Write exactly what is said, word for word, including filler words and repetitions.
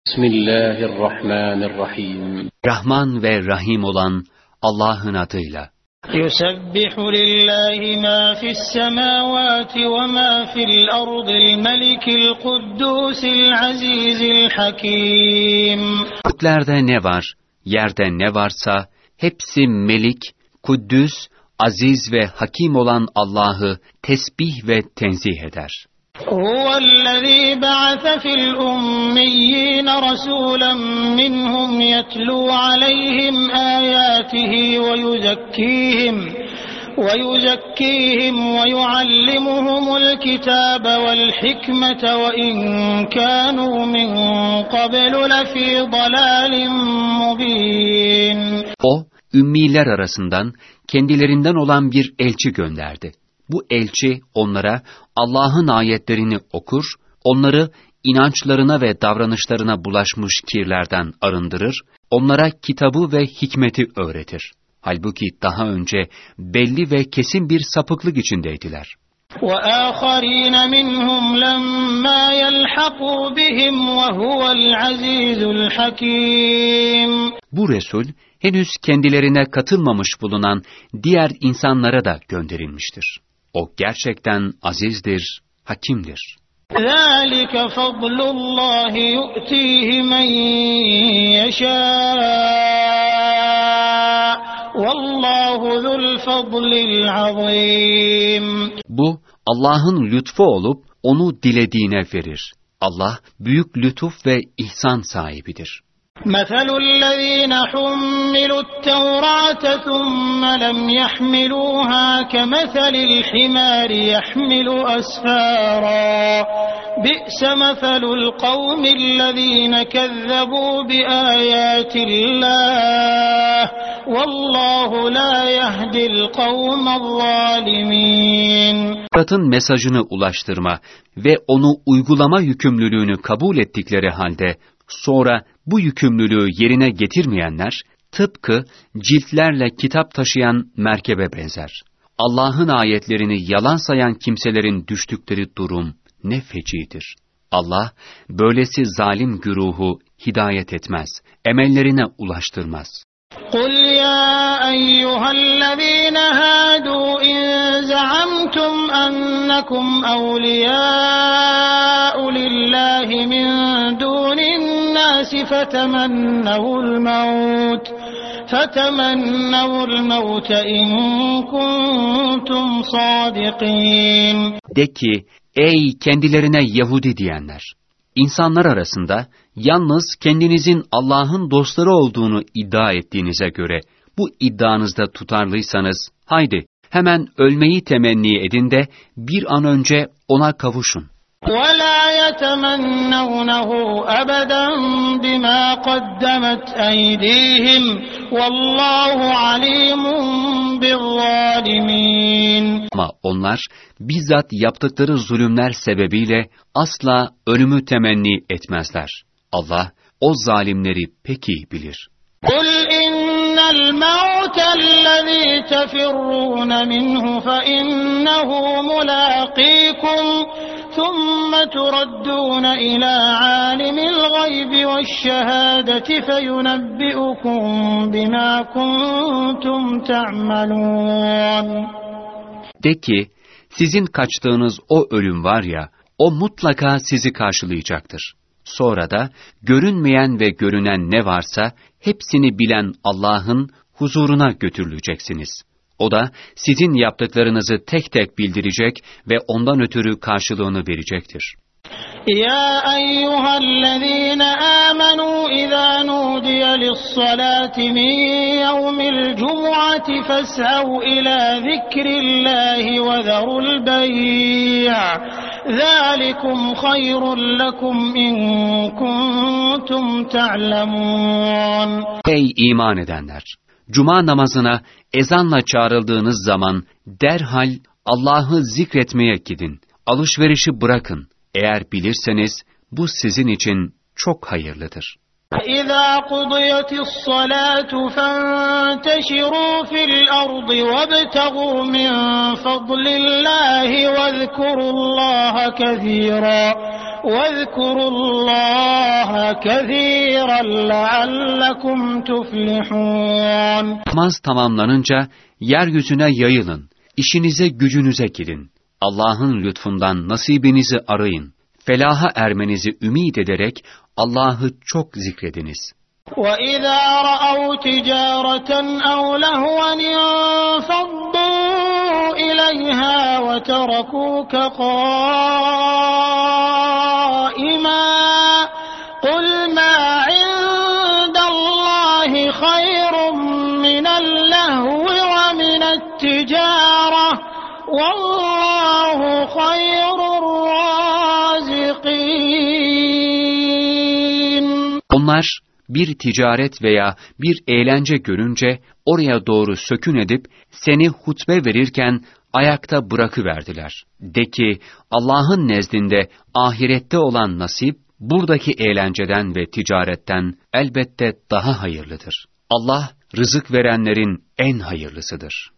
Bismillahirrahmanirrahim. Rahman ve Rahim olan Allah'ın adıyla. Yusabbihu lillahi ma fis semawati ve ma fil ardil melikil kuddusil azizil hakim. Göklerde ne var, yerde ne varsa hepsi melik, kuddüs, aziz ve hakim olan Allah'ı tesbih ve tenzih eder. Huvellezî ba'ase fil ummiyyin rasûlen minhum yetlû aleyhim âyâtihi ve yuzekkîhim ve yuzekkîhim ve yuallimuhumul kitâbe vel hikmete ve in kânû min qablu lefî dalâlin mubîn. O, ümmiler arasından kendilerinden olan bir elçi gönderdi. Bu elçi onlara Allah'ın ayetlerini okur, onları inançlarına ve davranışlarına bulaşmış kirlerden arındırır, onlara kitabı ve hikmeti öğretir. Halbuki daha önce belli ve kesin bir sapıklık içindeydiler. وَآخَرِينَ مِنْهُمْ لَمَّا يَلْحَقُوا بِهِمْ وَهُوَ الْعَزِيزُ الْحَكِيمُ. Bu Resul, henüz kendilerine katılmamış bulunan diğer insanlara da gönderilmiştir. O gerçekten azizdir, hakimdir. ذَٰلِكَ فَضْلُ اللّٰهِ يُؤْتِيهِ مَنْ يَشَاءُ وَاللّٰهُ ذُو الْفَضْلِ الْعَظِيمِ. Bu, Allah'ın lütfu olup onu dilediğine verir. Allah, büyük lütuf ve ihsan sahibidir. مَثَلُ الَّذ۪ينَ حُمِّلُوا التَّوْرَاةَ ثُمَّ لَمْ يَحْمِلُوهَا كَمَثَلِ الْحِمَارِ يَحْمِلُ أَسْفَارًا بِئْسَ مَثَلُ الْقَوْمِ الَّذ۪ينَ كَذَّبُوا بِآيَاتِ اللّٰهِ وَاللّٰهُ لَا يَهْدِي الْقَوْمَ الظَّالِمِينَ. Tevrat'ın mesajını ulaştırma ve onu uygulama yükümlülüğünü kabul ettikleri halde sonra bu yükümlülüğü yerine getirmeyenler, tıpkı ciltlerle kitap taşıyan merkebe benzer. Allah'ın ayetlerini yalan sayan kimselerin düştükleri durum ne fecidir. Allah, böylesi zalim güruhu hidayet etmez, emellerine ulaştırmaz. قُلْ يَا أَيُّهَا الَّذ۪ينَ هَادُوا إِنْ زَعَمْتُمْ أَنَّكُمْ أَوْلِيَاءُ لِلَّهِ مِنْ دُونِ النَّاسِ فَتَمَنَّوُا الْمَوْتَ فَتَمَنَّوُا الْمَوْتَ إِنْ كُنْتُمْ صَادِقِينَ. De ki, ey kendilerine Yahudi diyenler! İnsanlar arasında yalnız kendinizin Allah'ın dostları olduğunu iddia ettiğinize göre bu iddianızda tutarlıysanız, haydi hemen ölmeyi temenni edin de bir an önce ona kavuşun. وَلَا يَتَمَنَّوْنَهُ أَبَدًا بِمَا قَدَّمَتْ أَيْدِيهِمْ وَاللّٰهُ عَلِيمٌ بِالظَّالِمِينَ. Ama onlar bizzat yaptıkları zulümler sebebiyle asla ölümü temenni etmezler. Allah o zalimleri pek iyi bilir. قُلْ إِنَّ الْمَوْتَ الَّذ۪ي تَفِرُّونَ مِنْهُ فَإِنَّهُ مُلَاقِيكُمْ ثُمَّ تُرَدُّونَ إِلَى عَالِمِ الْغَيْبِ وَالشَّهَادَةِ فَيُنَبِّئُكُم بِمَا كُنتُمْ تَعْمَلُونَ. De ki, sizin kaçtığınız o ölüm var ya, o mutlaka sizi karşılayacaktır. Sonra da görünmeyen ve görünen ne varsa hepsini bilen Allah'ın huzuruna götürüleceksiniz. O da sizin yaptıklarınızı tek tek bildirecek ve ondan ötürü karşılığını verecektir. يا أيها الذين آمنوا إذا نودي للصلاة من يوم الجمعة فاسعوا إلى ذكر الله وذروا البيع ذلكم خير لكم إن كنتم تعلمون. Ey iman edenler! Cuma namazına ezanla çağrıldığınız zaman derhal Allah'ı zikretmeye gidin. Alışverişi bırakın. Eğer bilirseniz bu sizin için çok hayırlıdır. إِذَا قُضِيَتِ الصَّلَاةُ فَانْتَشِرُوا فِي الْأَرْضِ وَابْتَغُوا مِنْ فَضْلِ اللّٰهِ وَاذْكُرُوا اللّٰهَ كَثِيرًا وَاذْكُرُوا اللّٰهَ كَثِيرًا لَعَلَّكُمْ تُفْلِحُونَ. Namaz tamamlanınca yeryüzüne yayılın, işinize gücünüze gidin. Allah'ın lütfundan nasibinizi arayın. Felaha ermenizi ümit ederek Allah'ı çok zikrediniz. وَإِذَا رَأَوْا تِجَارَةً أَوْ لَهْوًا انفَضُّوا إِلَيْهَا وَتَرَكُوكَ قَائِمًا قُلْ مَا عِندَ اللَّهِ خَيْرٌ مِنَ اللَّهْوِ وَمِنَ التِّجَارَةِ وَاللَّهُ خَيْرُ الرَّازِقِينَ. Onlar bir ticaret veya bir eğlence görünce oraya doğru sökün edip seni hutbe verirken ayakta bırakıverdiler. De ki, Allah'ın nezdinde ahirette olan nasip buradaki eğlenceden ve ticaretten elbette daha hayırlıdır. Allah rızık verenlerin en hayırlısıdır.